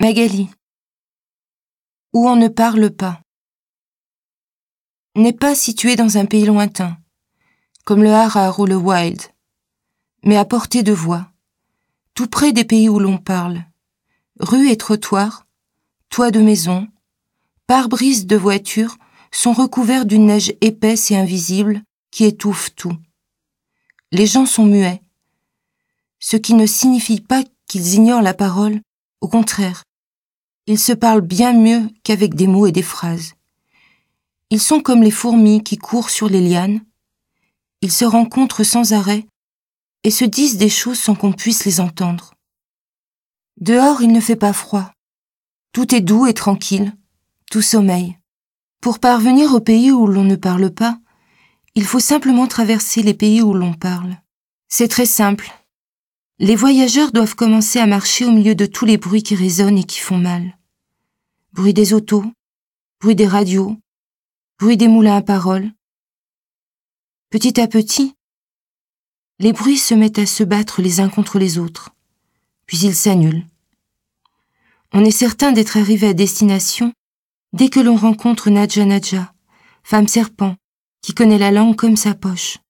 Magali. Où on ne parle pas. N'est pas situé dans un pays lointain, comme le Harar ou le Wild, mais à portée de voix, tout près des pays où l'on parle. Rues et trottoirs, toits de maisons, pare-brises de voitures sont recouverts d'une neige épaisse et invisible qui étouffe tout. Les gens sont muets, ce qui ne signifie pas qu'ils ignorent la parole, au contraire. Ils se parlent bien mieux qu'avec des mots et des phrases. Ils sont comme les fourmis qui courent sur les lianes. Ils se rencontrent sans arrêt et se disent des choses sans qu'on puisse les entendre. Dehors, il ne fait pas froid. Tout est doux et tranquille, tout sommeille. Pour parvenir au pays où l'on ne parle pas, il faut simplement traverser les pays où l'on parle. C'est très simple. Les voyageurs doivent commencer à marcher au milieu de tous les bruits qui résonnent et qui font mal. Bruit des autos, bruit des radios, bruit des moulins à paroles. Petit à petit, les bruits se mettent à se battre les uns contre les autres, puis ils s'annulent. On est certain d'être arrivé à destination dès que l'on rencontre Nadja Nadja, femme serpent, qui connaît la langue comme sa poche.